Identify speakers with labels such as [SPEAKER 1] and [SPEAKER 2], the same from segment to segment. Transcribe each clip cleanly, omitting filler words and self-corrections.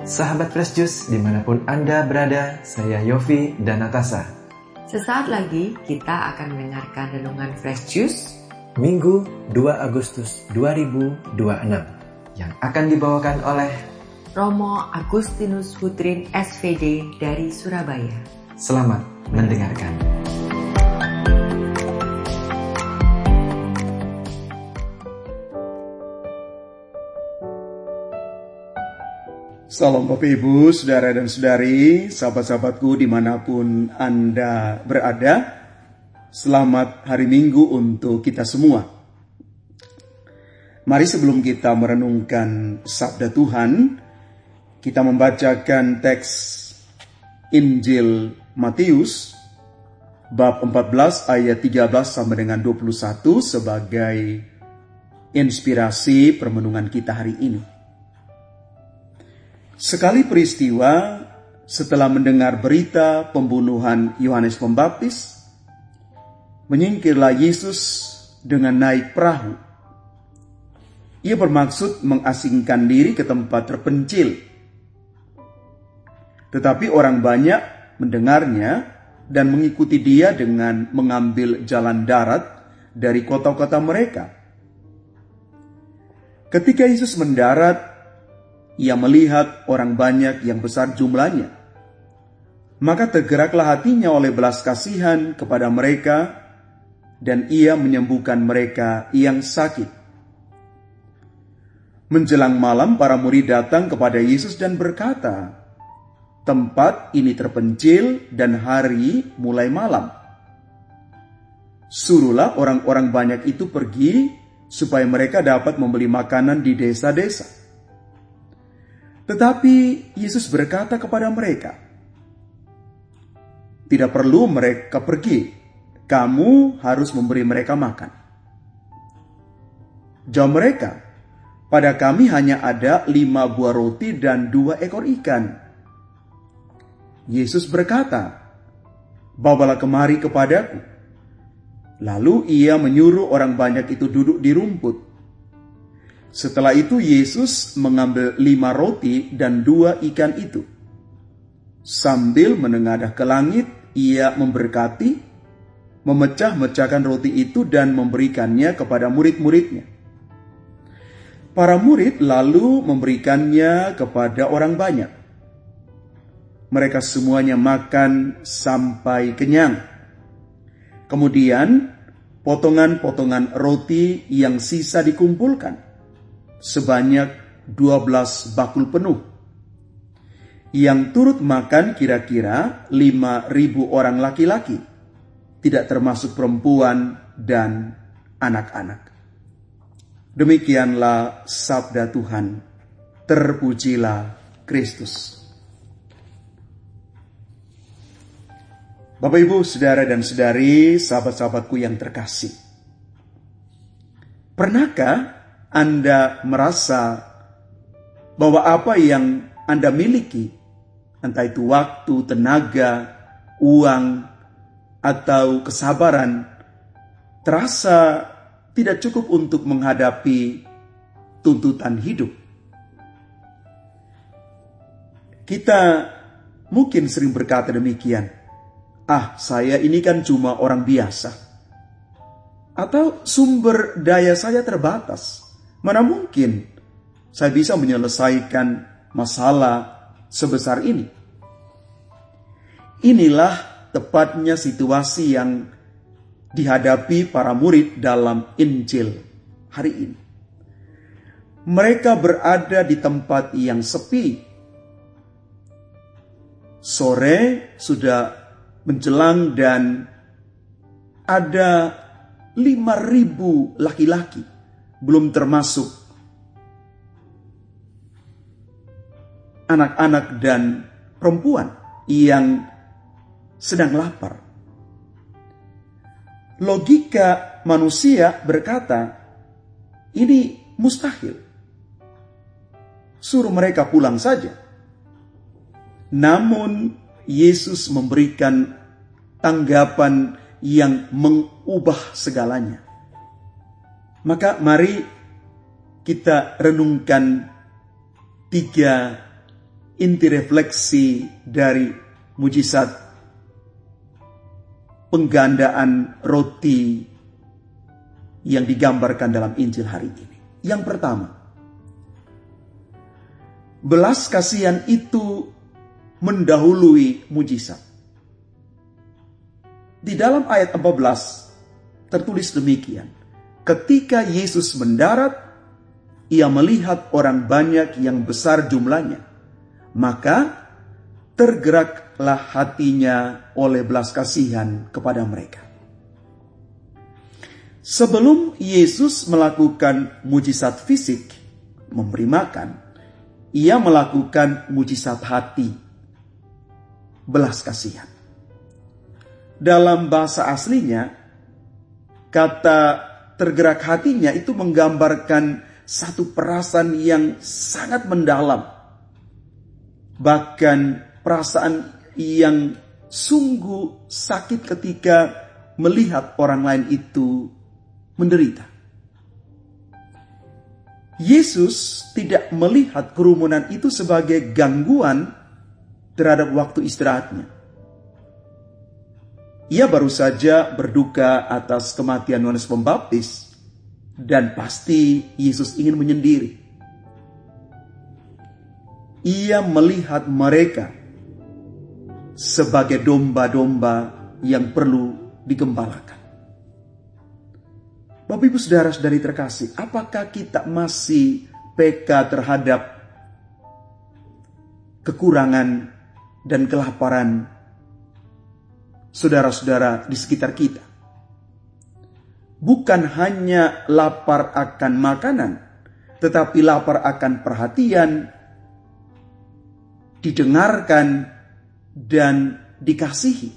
[SPEAKER 1] Sahabat Fresh Juice, dimanapun Anda berada, saya Yofi dan Natasha.
[SPEAKER 2] Sesaat lagi kita akan mendengarkan renungan Fresh Juice
[SPEAKER 1] Minggu 2 Agustus 2026 yang akan dibawakan oleh
[SPEAKER 2] Romo Agustinus Hutrin SVD dari Surabaya.
[SPEAKER 1] Selamat mendengarkan.
[SPEAKER 3] Salam Bapak Ibu, Saudara dan Saudari, sahabat-sahabatku dimanapun Anda berada. Selamat hari Minggu untuk kita semua. Mari sebelum kita merenungkan Sabda Tuhan, kita membacakan teks Injil Matius bab 14 ayat 13 sampai dengan 21 sebagai inspirasi permenungan kita hari ini. Sekali peristiwa setelah mendengar berita pembunuhan Yohanes Pembaptis, menyingkirlah Yesus dengan naik perahu. Ia bermaksud mengasingkan diri ke tempat terpencil. Tetapi orang banyak mendengarnya dan mengikuti dia dengan mengambil jalan darat dari kota-kota mereka. Ketika Yesus mendarat, ia melihat orang banyak yang besar jumlahnya. Maka tergeraklah hatinya oleh belas kasihan kepada mereka, dan ia menyembuhkan mereka yang sakit. Menjelang malam, para murid datang kepada Yesus dan berkata, "Tempat ini terpencil dan hari mulai malam. Suruhlah orang-orang banyak itu pergi, supaya mereka dapat membeli makanan di desa-desa." Tetapi Yesus berkata kepada mereka, "Tidak perlu mereka pergi, kamu harus memberi mereka makan." Jawab mereka, "Pada kami hanya ada 5 buah roti dan 2 ekor ikan." Yesus berkata, "Bawalah kemari kepadaku." Lalu ia menyuruh orang banyak itu duduk di rumput. Setelah itu Yesus mengambil 5 roti dan 2 ikan itu. Sambil menengadah ke langit, ia memberkati, memecah-mecahkan roti itu dan memberikannya kepada murid-muridnya. Para murid lalu memberikannya kepada orang banyak. Mereka semuanya makan sampai kenyang. Kemudian potongan-potongan roti yang sisa dikumpulkan sebanyak 12 bakul penuh. Yang turut makan kira-kira 5.000 orang laki-laki, tidak termasuk perempuan dan anak-anak. Demikianlah sabda Tuhan. Terpujilah Kristus. Bapak, Ibu, Saudara dan Saudari, sahabat-sahabatku yang terkasih. Pernahkah Anda merasa bahwa apa yang Anda miliki, entah itu waktu, tenaga, uang, atau kesabaran, terasa tidak cukup untuk menghadapi tuntutan hidup? Kita mungkin sering berkata demikian, saya ini kan cuma orang biasa. Atau sumber daya saya terbatas. Mana mungkin saya bisa menyelesaikan masalah sebesar ini? Inilah tepatnya situasi yang dihadapi para murid dalam Injil hari ini. Mereka berada di tempat yang sepi. Sore sudah menjelang dan ada 5.000 laki-laki, belum termasuk anak-anak dan perempuan yang sedang lapar. Logika manusia berkata, ini mustahil. Suruh mereka pulang saja. Namun Yesus memberikan tanggapan yang mengubah segalanya. Maka mari kita renungkan 3 inti refleksi dari mujizat penggandaan roti yang digambarkan dalam Injil hari ini. Yang pertama, belas kasihan itu mendahului mujizat. Di dalam ayat 14 tertulis demikian. Ketika Yesus mendarat, ia melihat orang banyak yang besar jumlahnya. Maka tergeraklah hatinya oleh belas kasihan kepada mereka. Sebelum Yesus melakukan mujizat fisik, memberi makan, ia melakukan mujizat hati, belas kasihan. Dalam bahasa aslinya, kata tergerak hatinya itu menggambarkan satu perasaan yang sangat mendalam. Bahkan perasaan yang sungguh sakit ketika melihat orang lain itu menderita. Yesus tidak melihat kerumunan itu sebagai gangguan terhadap waktu istirahatnya. Ia baru saja berduka atas kematian Yohanes Pembaptis, dan pasti Yesus ingin menyendiri. Ia melihat mereka sebagai domba-domba yang perlu digembalakan. Bapak Ibu Saudara-saudari terkasih, apakah kita masih peka terhadap kekurangan dan kelaparan saudara-saudara di sekitar kita? Bukan hanya lapar akan makanan, tetapi lapar akan perhatian, didengarkan, dan dikasihi.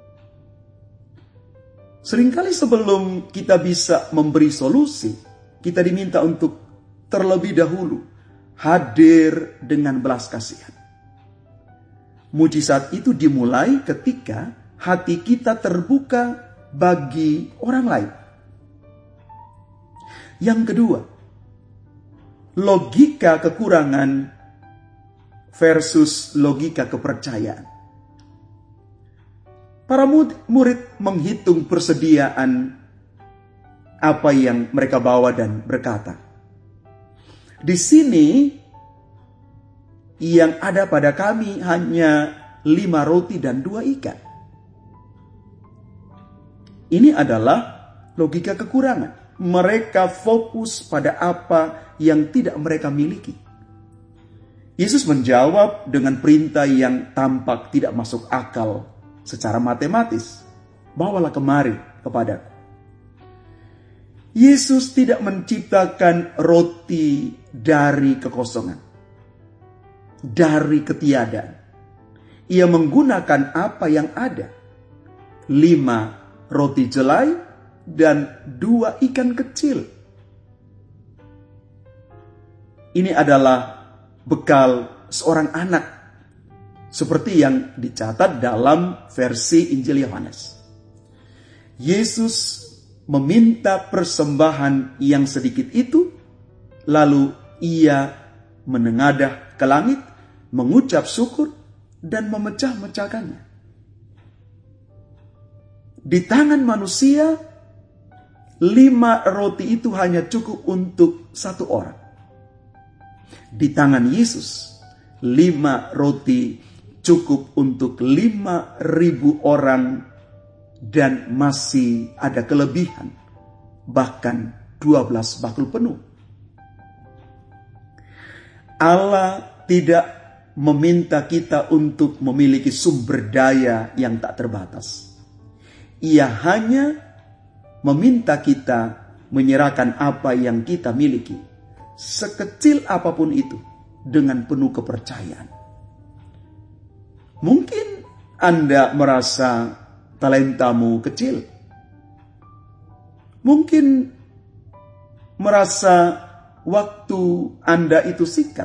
[SPEAKER 3] Seringkali sebelum kita bisa memberi solusi, kita diminta untuk terlebih dahulu hadir dengan belas kasihan. Mujizat itu dimulai ketika hati kita terbuka bagi orang lain. Yang kedua, logika kekurangan versus logika kepercayaan. Para murid menghitung persediaan apa yang mereka bawa dan berkata, "Di sini yang ada pada kami hanya 5 roti dan 2 ikan." Ini adalah logika kekurangan. Mereka fokus pada apa yang tidak mereka miliki. Yesus menjawab dengan perintah yang tampak tidak masuk akal secara matematis. "Bawalah kemari kepadaku." Yesus tidak menciptakan roti dari kekosongan, dari ketiadaan. Ia menggunakan apa yang ada. 5 roti jelai dan 2 ikan kecil. Ini adalah bekal seorang anak, seperti yang dicatat dalam versi Injil Yohanes. Yesus meminta persembahan yang sedikit itu, lalu ia menengadah ke langit, mengucap syukur, dan memecah-mecahkannya. Di tangan manusia, 5 roti itu hanya cukup untuk 1 orang. Di tangan Yesus, 5 roti cukup untuk 5.000 orang, dan masih ada kelebihan, bahkan 12 bakul penuh. Allah tidak meminta kita untuk memiliki sumber daya yang tak terbatas. Ia hanya meminta kita menyerahkan apa yang kita miliki, sekecil apapun itu, dengan penuh kepercayaan. Mungkin Anda merasa talentamu kecil. Mungkin merasa waktu Anda itu singkat.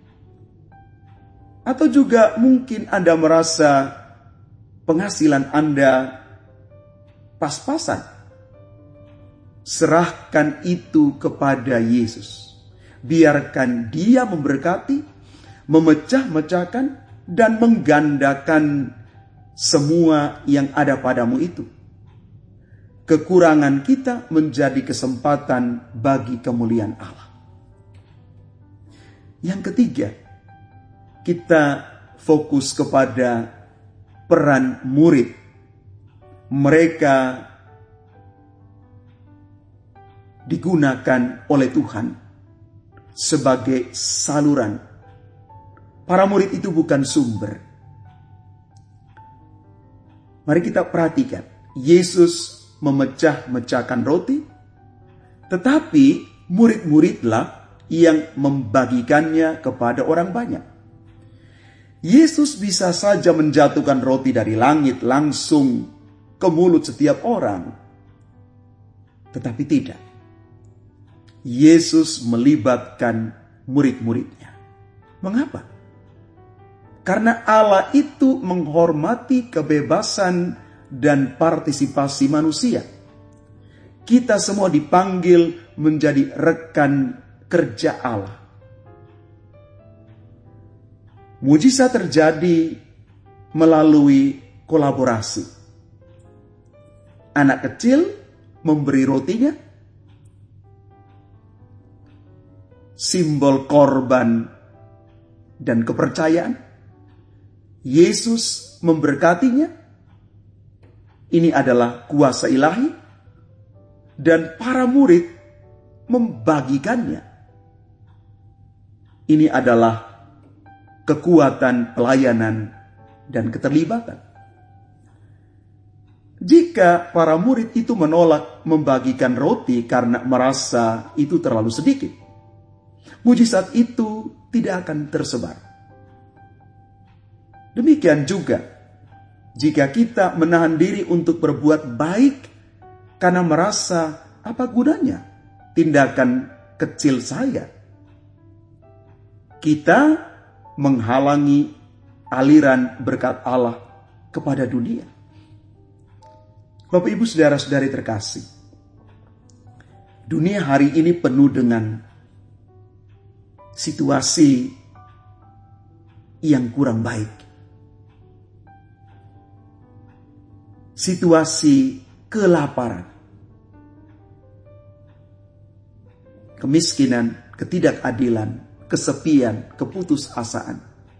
[SPEAKER 3] Atau juga mungkin Anda merasa penghasilan Anda pas-pasan. Serahkan itu kepada Yesus. Biarkan Dia memberkati, memecah-mecahkan dan menggandakan semua yang ada padamu itu. Kekurangan kita menjadi kesempatan bagi kemuliaan Allah. Yang ketiga, kita fokus kepada peran murid. Mereka digunakan oleh Tuhan sebagai saluran. Para murid itu bukan sumber. Mari kita perhatikan, Yesus memecah-mecahkan roti, tetapi murid-muridlah yang membagikannya kepada orang banyak. Yesus bisa saja menjatuhkan roti dari langit langsung ke mulut setiap orang, tetapi tidak. Yesus melibatkan murid-muridnya. Mengapa? Karena Allah itu menghormati kebebasan dan partisipasi manusia. Kita semua dipanggil menjadi rekan kerja Allah. Mujizat terjadi melalui kolaborasi. Anak kecil memberi rotinya, simbol korban dan kepercayaan. Yesus memberkatinya. Ini adalah kuasa ilahi. Dan para murid membagikannya. Ini adalah kekuatan pelayanan dan keterlibatan. Jika para murid itu menolak membagikan roti karena merasa itu terlalu sedikit, mujizat itu tidak akan tersebar. Demikian juga, jika kita menahan diri untuk berbuat baik karena merasa apa gunanya tindakan kecil saya, kita menghalangi aliran berkat Allah kepada dunia. Bapak, Ibu, saudara-saudari terkasih, dunia hari ini penuh dengan situasi yang kurang baik. Situasi kelaparan, kemiskinan, ketidakadilan, kesepian, keputusasaan.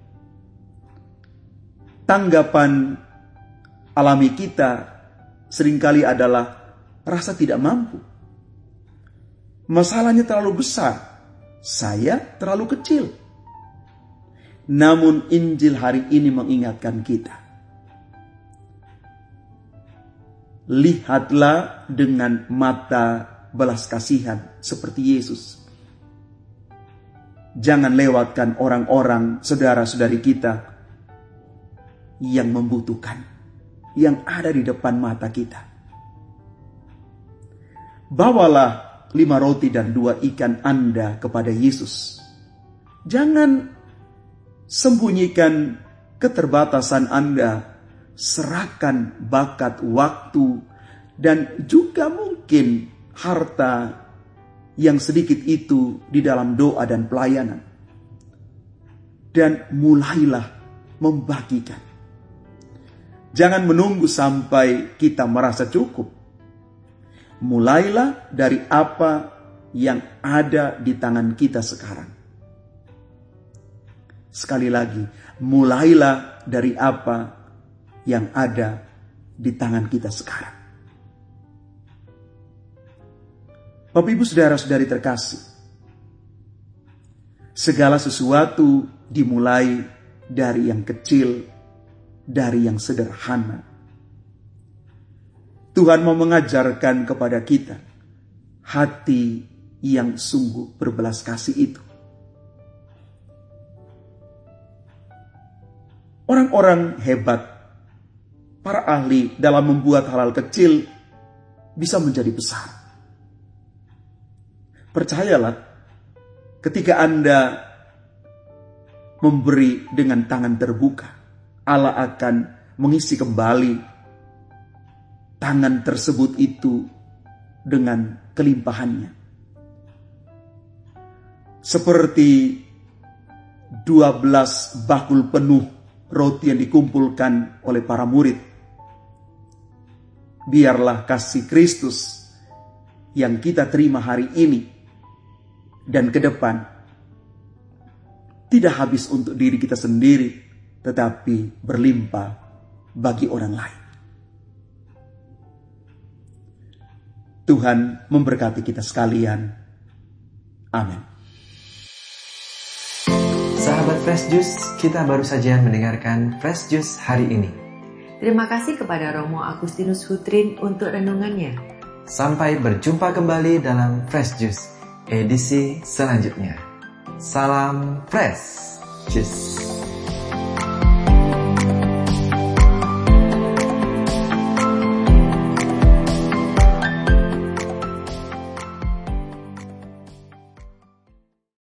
[SPEAKER 3] Tanggapan alami kita seringkali adalah rasa tidak mampu. Masalahnya terlalu besar, saya terlalu kecil. Namun Injil hari ini mengingatkan kita, lihatlah dengan mata belas kasihan seperti Yesus. Jangan lewatkan orang-orang, saudara-saudari kita yang membutuhkan, yang ada di depan mata kita. Bawalah 5 roti dan 2 ikan Anda kepada Yesus. Jangan sembunyikan keterbatasan Anda. Serahkan bakat, waktu, dan juga mungkin harta yang sedikit itu di dalam doa dan pelayanan. Dan mulailah membagikan. Jangan menunggu sampai kita merasa cukup. Mulailah dari apa yang ada di tangan kita sekarang. Sekali lagi, mulailah dari apa yang ada di tangan kita sekarang. Bapak, Ibu, saudara-saudari terkasih, segala sesuatu dimulai dari yang kecil, dari yang sederhana. Tuhan mau mengajarkan kepada kita hati yang sungguh berbelas kasih itu. Orang-orang hebat, para ahli dalam membuat hal-hal kecil bisa menjadi besar. Percayalah, ketika Anda memberi dengan tangan terbuka, Allah akan mengisi kembali tangan tersebut itu dengan kelimpahannya. Seperti 2 12 bakul penuh roti yang dikumpulkan oleh para murid. Biarlah kasih Kristus yang kita terima hari ini dan ke depan tidak habis untuk diri kita sendiri, tetapi berlimpah bagi orang lain. Tuhan memberkati kita sekalian. Amin.
[SPEAKER 1] Sahabat Fresh Juice, kita baru saja mendengarkan Fresh Juice hari ini.
[SPEAKER 2] Terima kasih kepada Romo Agustinus Hutrin untuk renungannya.
[SPEAKER 1] Sampai berjumpa kembali dalam Fresh Juice edisi selanjutnya. Salam Fresh Juice.